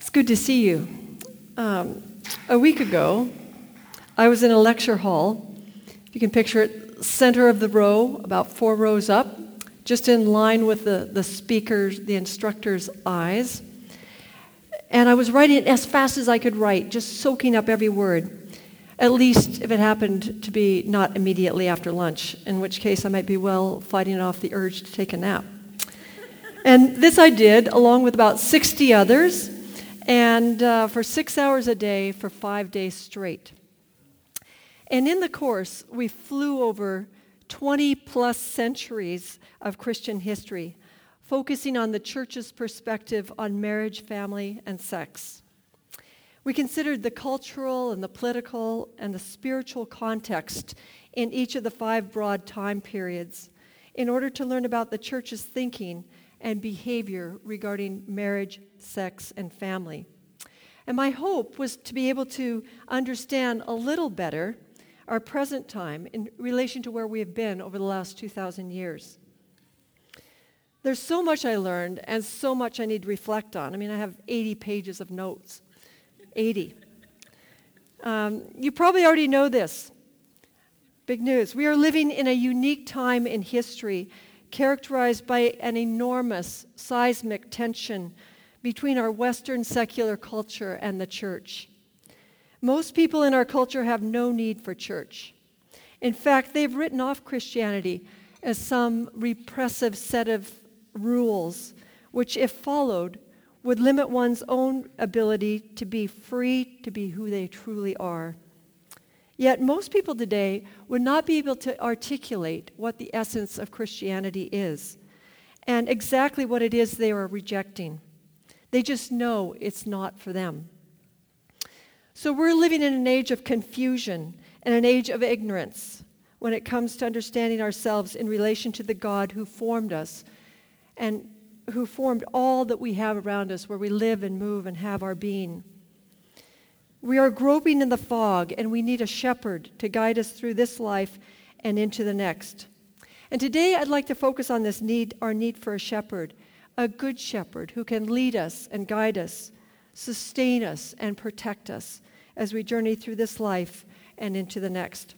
It's good to see you. A week ago, I was in a lecture hall. You can picture it, center of the row, about 4 rows up, just in line with the speaker's, the instructor's eyes. And I was writing as fast as I could write, just soaking up every word, at least if it happened to be not immediately after lunch, in which case I might be well fighting off the urge to take a nap. And this I did, along with about 60 others, and for 6 hours a day for 5 days straight. And in the course, we flew over 20-plus centuries of Christian history, focusing on the church's perspective on marriage, family, and sex. We considered the cultural and the political and the spiritual context in each of the 5 broad time periods in order to learn about the church's thinking and behavior regarding marriage, sex, and family. And my hope was to be able to understand a little better our present time in relation to where we have been over the last 2,000 years. There's so much I learned and so much I need to reflect on. I mean, I have 80 pages of notes. 80. You probably already know this. Big news. We are living in a unique time in history characterized by an enormous seismic tension between our Western secular culture and the church. Most people in our culture have no need for church. In fact, they've written off Christianity as some repressive set of rules, which, if followed, would limit one's own ability to be free to be who they truly are. Yet most people today would not be able to articulate what the essence of Christianity is and exactly what it is they are rejecting. They just know it's not for them. So we're living in an age of confusion and an age of ignorance when it comes to understanding ourselves in relation to the God who formed us and who formed all that we have around us, where we live and move and have our being. We are groping in the fog, and we need a shepherd to guide us through this life and into the next. And today I'd like to focus on this need, our need for a shepherd, a good shepherd who can lead us and guide us, sustain us and protect us as we journey through this life and into the next.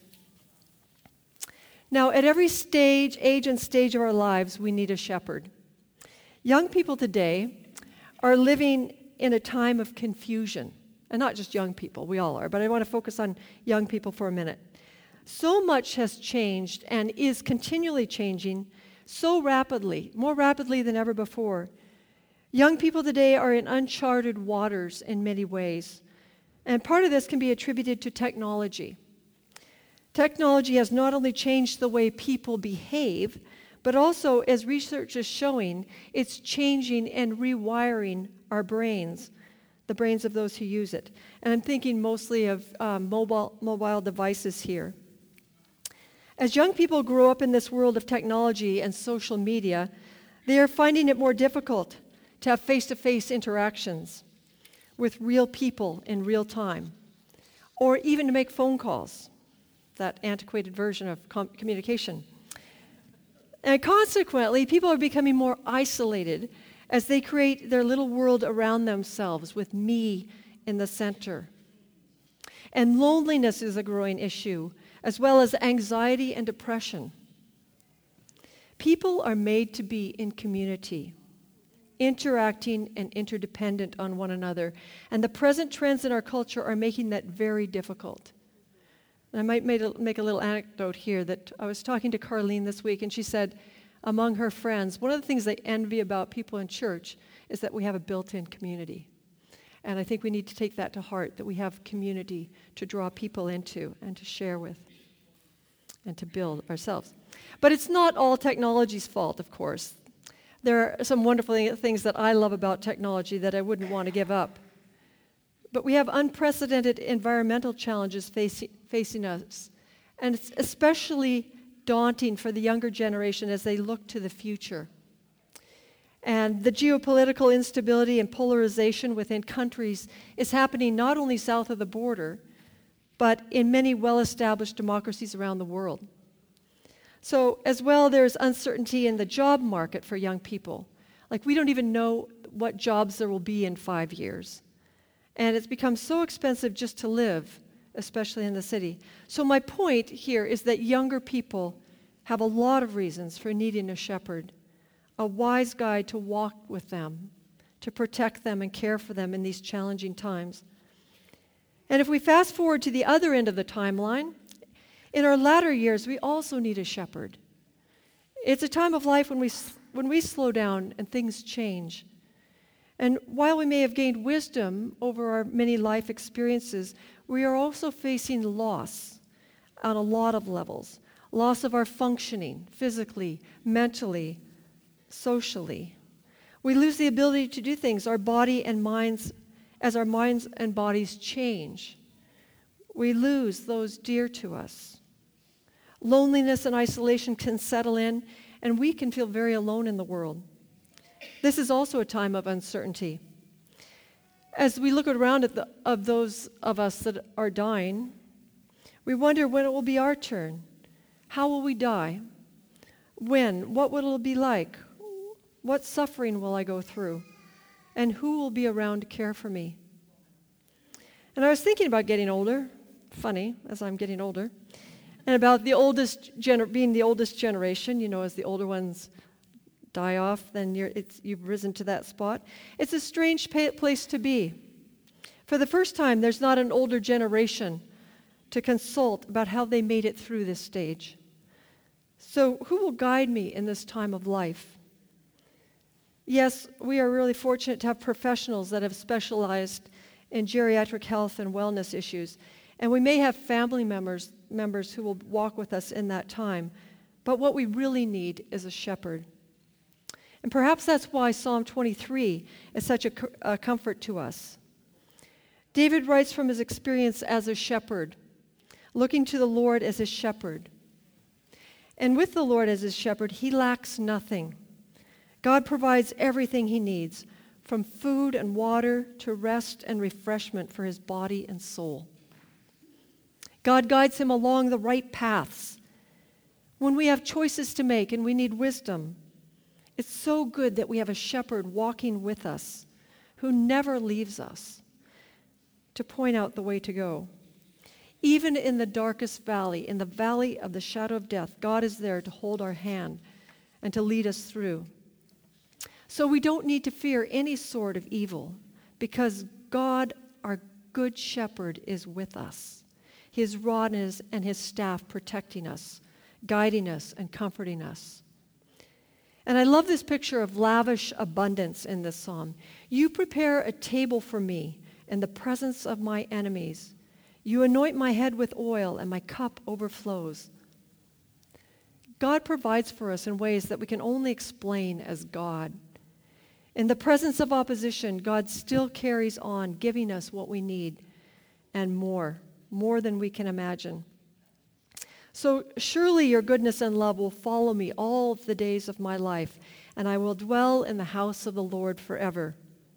Now, at every age and stage of our lives, we need a shepherd. Young people today are living in a time of confusion. And not just young people, we all are, but I want to focus on young people for a minute. So much has changed and is continually changing so rapidly, more rapidly than ever before. Young people today are in uncharted waters in many ways. And part of this can be attributed to technology. Technology has not only changed the way people behave, but also, as research is showing, it's changing and rewiring our brains, the brains of those who use it. And I'm thinking mostly of mobile devices here. As young people grow up in this world of technology and social media, they are finding it more difficult to have face-to-face interactions with real people in real time, or even to make phone calls, that antiquated version of communication. And consequently, people are becoming more isolated as they create their little world around themselves with me in the center. And loneliness is a growing issue, as well as anxiety and depression. People are made to be in community, interacting and interdependent on one another. And the present trends in our culture are making that very difficult. And I might make a little anecdote here that I was talking to Carlene this week, and she said, among her friends, one of the things they envy about people in church is that we have a built-in community. And I think we need to take that to heart, that we have community to draw people into and to share with and to build ourselves. But it's not all technology's fault, of course. There are some wonderful things that I love about technology that I wouldn't want to give up. But we have unprecedented environmental challenges facing us, and it's especially daunting for the younger generation as they look to the future. And the geopolitical instability and polarization within countries is happening not only south of the border, but in many well-established democracies around the world. So as well, there's uncertainty in the job market for young people. Like, we don't even know what jobs there will be in 5 years. And it's become so expensive just to live, especially in the city. So my point here is that younger people have a lot of reasons for needing a shepherd, a wise guide to walk with them, to protect them and care for them in these challenging times. And if we fast forward to the other end of the timeline, in our latter years, we also need a shepherd. It's a time of life when we slow down and things change. And while we may have gained wisdom over our many life experiences, we are also facing loss on a lot of levels. Loss of our functioning, physically, mentally, socially. We lose the ability to do things, our body and minds, as our minds and bodies change. We lose those dear to us. Loneliness and isolation can settle in, and we can feel very alone in the world. This is also a time of uncertainty. As we look around at those of us that are dying, we wonder when it will be our turn. How will we die? When? What will it be like? What suffering will I go through? And who will be around to care for me? And I was thinking about getting older, funny, as I'm getting older, and about being the oldest generation, as the older ones die off, then you've risen to that spot. It's a strange place to be. For the first time, there's not an older generation to consult about how they made it through this stage. So who will guide me in this time of life? Yes, we are really fortunate to have professionals that have specialized in geriatric health and wellness issues, and we may have family members who will walk with us in that time, but what we really need is a shepherd. And perhaps that's why Psalm 23 is such a comfort to us. David writes from his experience as a shepherd, looking to the Lord as his shepherd. And with the Lord as his shepherd, he lacks nothing. God provides everything he needs, from food and water to rest and refreshment for his body and soul. God guides him along the right paths. When we have choices to make and we need wisdom, it's so good that we have a shepherd walking with us who never leaves us to point out the way to go. Even in the darkest valley, in the valley of the shadow of death, God is there to hold our hand and to lead us through. So we don't need to fear any sort of evil because God, our good shepherd, is with us. His rod and his staff protecting us, guiding us, and comforting us. And I love this picture of lavish abundance in this psalm. You prepare a table for me in the presence of my enemies. You anoint my head with oil, and my cup overflows. God provides for us in ways that we can only explain as God. In the presence of opposition, God still carries on, giving us what we need and more than we can imagine. So surely your goodness and love will follow me all of the days of my life, and I will dwell in the house of the Lord forever.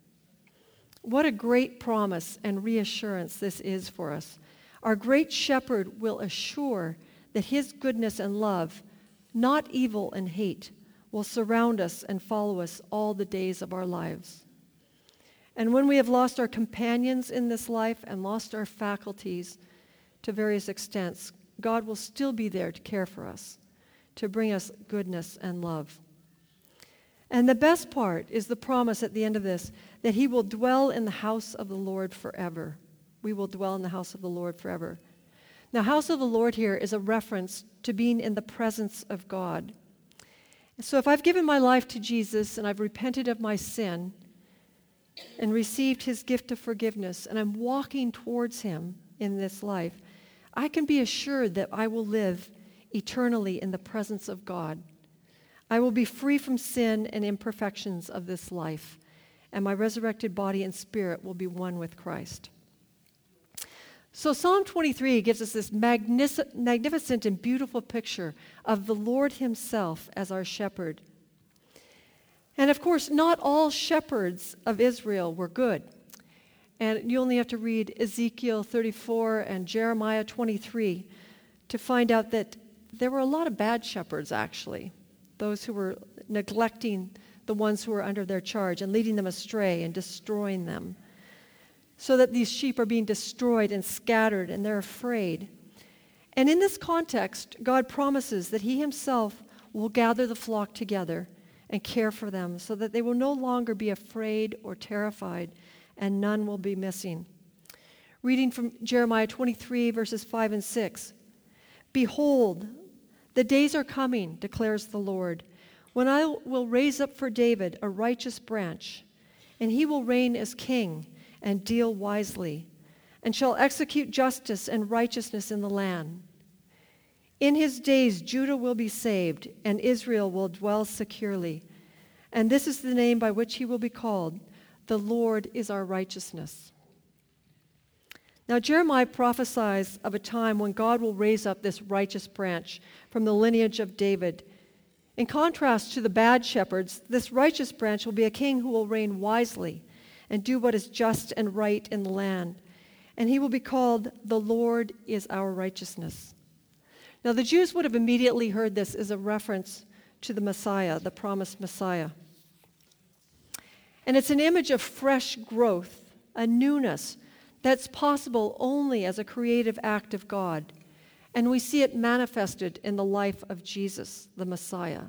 What a great promise and reassurance this is for us. Our great shepherd will assure that his goodness and love, not evil and hate, will surround us and follow us all the days of our lives. And when we have lost our companions in this life and lost our faculties to various extents, God will still be there to care for us, to bring us goodness and love. And the best part is the promise at the end of this, that he will dwell in the house of the Lord forever. We will dwell in the house of the Lord forever. Now, house of the Lord here is a reference to being in the presence of God. So if I've given my life to Jesus and I've repented of my sin and received his gift of forgiveness and I'm walking towards him in this life, I can be assured that I will live eternally in the presence of God. I will be free from sin and imperfections of this life, and my resurrected body and spirit will be one with Christ. So Psalm 23 gives us this magnificent and beautiful picture of the Lord himself as our shepherd. And of course, not all shepherds of Israel were good. And you only have to read Ezekiel 34 and Jeremiah 23 to find out that there were a lot of bad shepherds, actually. Those who were neglecting the ones who were under their charge and leading them astray and destroying them. so that these sheep are being destroyed and scattered, and they're afraid. And in this context, God promises that he himself will gather the flock together and care for them so that they will no longer be afraid or terrified, and none will be missing. Reading from Jeremiah 23, verses 5 and 6. Behold, the days are coming, declares the Lord, when I will raise up for David a righteous branch, and he will reign as king and deal wisely, and shall execute justice and righteousness in the land. In his days Judah will be saved, and Israel will dwell securely. And this is the name by which he will be called: the Lord is our righteousness. Now Jeremiah prophesies of a time when God will raise up this righteous branch from the lineage of David. In contrast to the bad shepherds, this righteous branch will be a king who will reign wisely and do what is just and right in the land. And he will be called, the Lord is our righteousness. Now the Jews would have immediately heard this as a reference to the Messiah, the promised Messiah. And it's an image of fresh growth, a newness that's possible only as a creative act of God. And we see it manifested in the life of Jesus, the Messiah.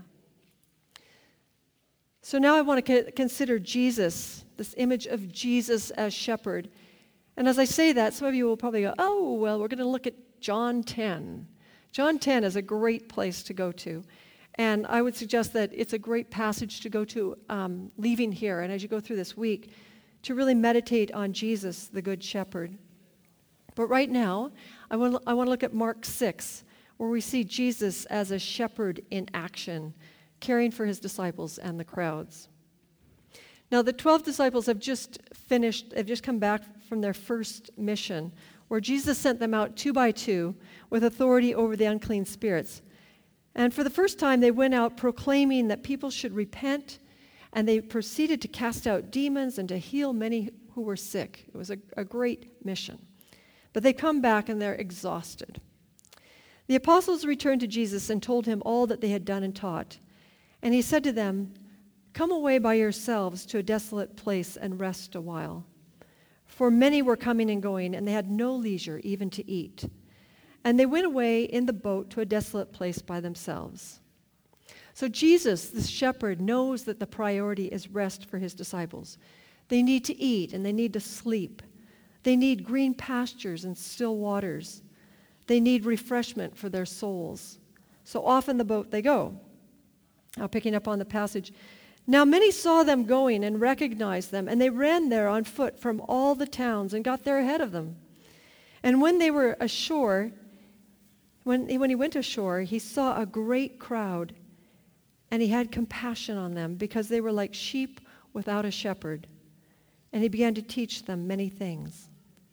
So now I want to consider Jesus, this image of Jesus as shepherd. And as I say that, some of you will probably go, oh, well, we're going to look at John 10. John 10 is a great place to go to. And I would suggest that it's a great passage to go to leaving here, and as you go through this week, to really meditate on Jesus, the Good Shepherd. But right now, I want to look at Mark 6, where we see Jesus as a shepherd in action, caring for his disciples and the crowds. Now, the 12 disciples have just come back from their first mission, where Jesus sent them out 2 by 2 with authority over the unclean spirits. And for the first time, they went out proclaiming that people should repent, and they proceeded to cast out demons and to heal many who were sick. It was a great mission. But they come back and they're exhausted. The apostles returned to Jesus and told him all that they had done and taught. And he said to them, "Come away by yourselves to a desolate place and rest a while." For many were coming and going, and they had no leisure even to eat. And they went away in the boat to a desolate place by themselves. So Jesus, the shepherd, knows that the priority is rest for his disciples. They need to eat and they need to sleep. They need green pastures and still waters. They need refreshment for their souls. So off in the boat they go. Now picking up on the passage. Now many saw them going and recognized them, and they ran there on foot from all the towns and got there ahead of them. And when they were ashore, when he went ashore, he saw a great crowd, and he had compassion on them because they were like sheep without a shepherd. And he began to teach them many things.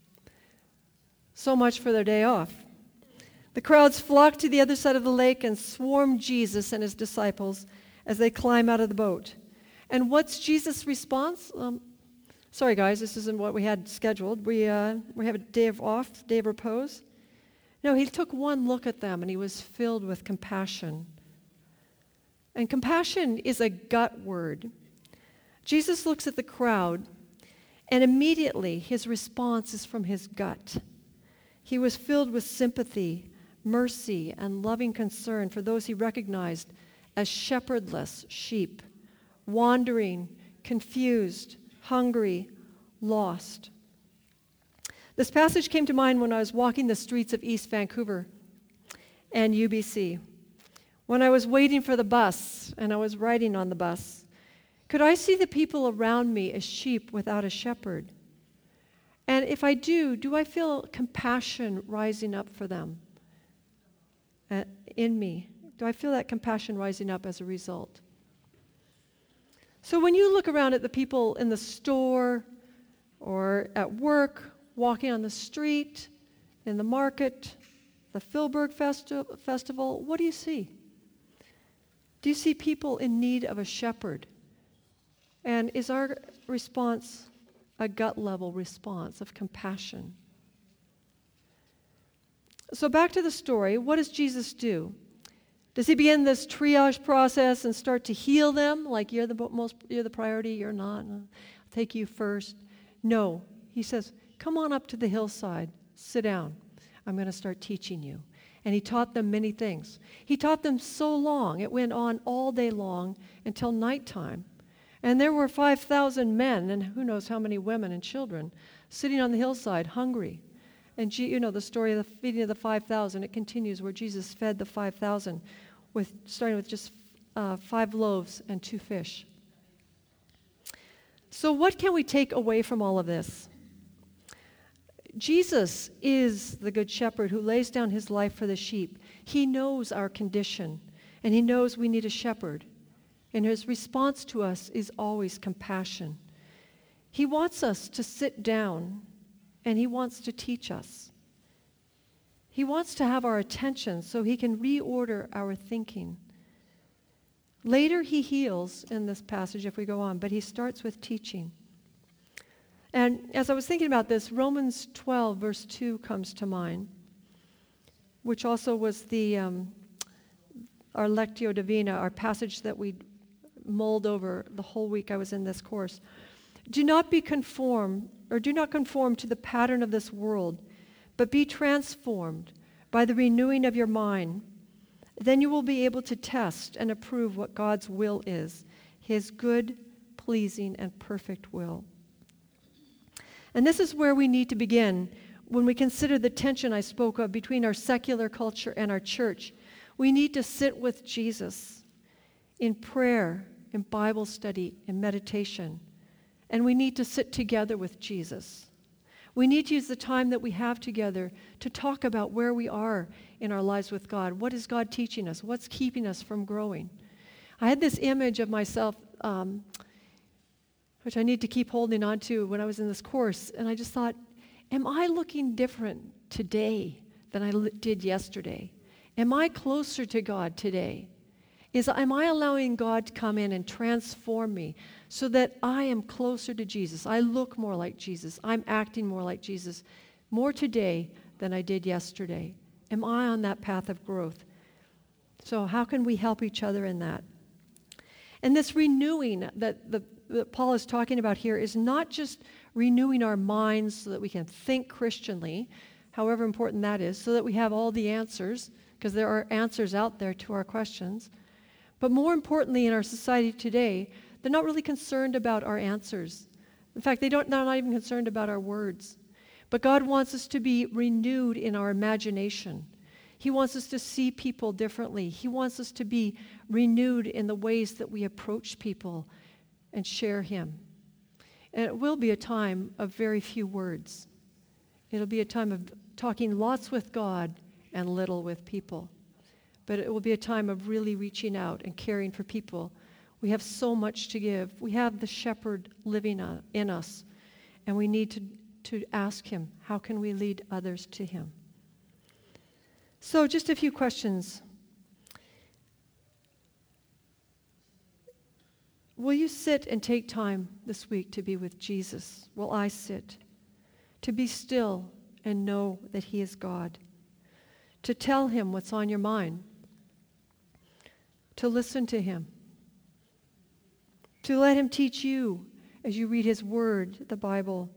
So much for their day off. The crowds flocked to the other side of the lake and swarmed Jesus and his disciples as they climb out of the boat. And what's Jesus' response? Sorry guys, this isn't what we had scheduled. We have a day of off, day of repose. No, he took one look at them and he was filled with compassion. And compassion is a gut word. Jesus looks at the crowd, and immediately his response is from his gut. He was filled with sympathy, mercy, and loving concern for those he recognized as shepherdless sheep, wandering, confused, hungry, lost. This passage came to mind when I was walking the streets of East Vancouver and UBC. When I was waiting for the bus and I was riding on the bus, could I see the people around me as sheep without a shepherd? And if I do I feel compassion rising up for them in me? Do I feel that compassion rising up as a result? So when you look around at the people in the store or at work, walking on the street, in the market, the Philberg Festival, what do you see? Do you see people in need of a shepherd? And is our response a gut-level response of compassion? So back to the story, what does Jesus do? Does he begin this triage process and start to heal them? Like you're the priority, you're not. I'll take you first. No, he says, come on up to the hillside, sit down. I'm going to start teaching you. And he taught them many things. He taught them so long, it went on all day long until nighttime. And there were 5,000 men, and who knows how many women and children, sitting on the hillside, hungry. And the story of the feeding of the 5,000, it continues where Jesus fed the 5,000, starting with just 5 loaves and 2 fish. So what can we take away from all of this? Jesus is the good shepherd who lays down his life for the sheep. He knows our condition, and he knows we need a shepherd. And his response to us is always compassion. He wants us to sit down, and he wants to teach us. He wants to have our attention so he can reorder our thinking. Later he heals in this passage if we go on, but he starts with teaching. And as I was thinking about this, Romans 12, verse 2 comes to mind, which also was our Lectio Divina, our passage that we mulled over the whole week I was in this course. Do not conform to the pattern of this world, but be transformed by the renewing of your mind. Then you will be able to test and approve what God's will is, his good, pleasing, and perfect will. And this is where we need to begin when we consider the tension I spoke of between our secular culture and our church. We need to sit with Jesus in prayer, in Bible study, in meditation. And we need to sit together with Jesus. We need to use the time that we have together to talk about where we are in our lives with God. What is God teaching us? What's keeping us from growing? I had this image of myself, which I need to keep holding on to when I was in this course, and I just thought, am I looking different today than I did yesterday? Am I closer to God today? Am I allowing God to come in and transform me so that I am closer to Jesus? I look more like Jesus. I'm acting more like Jesus more today than I did yesterday. Am I on that path of growth? So how can we help each other in that? And this renewing that Paul is talking about here is not just renewing our minds so that we can think Christianly, however important that is, so that we have all the answers, because there are answers out there to our questions. But more importantly, in our society today, they're not really concerned about our answers. In fact, they're not even concerned about our words. But God wants us to be renewed in our imagination. He wants us to see people differently. He wants us to be renewed in the ways that we approach people and share him. And it will be a time of very few words. It'll be a time of talking lots with God and little with people. But it will be a time of really reaching out and caring for people. We have so much to give. We have the shepherd living in us, and we need to ask him, how can we lead others to him? So just a few questions. Will you sit and take time this week to be with Jesus? Will I sit? To be still and know that he is God. To tell him what's on your mind. To listen to him. To let him teach you as you read his word, the Bible.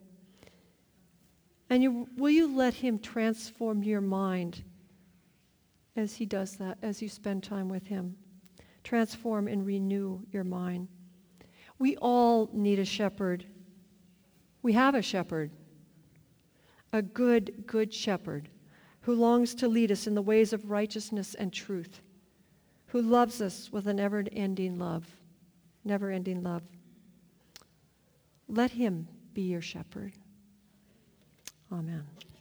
And will you let him transform your mind as he does that, as you spend time with him? Transform and renew your mind. We all need a shepherd. We have a shepherd. A good, good shepherd who longs to lead us in the ways of righteousness and truth, who loves us with a never-ending love. Never-ending love. Let him be your shepherd. Amen.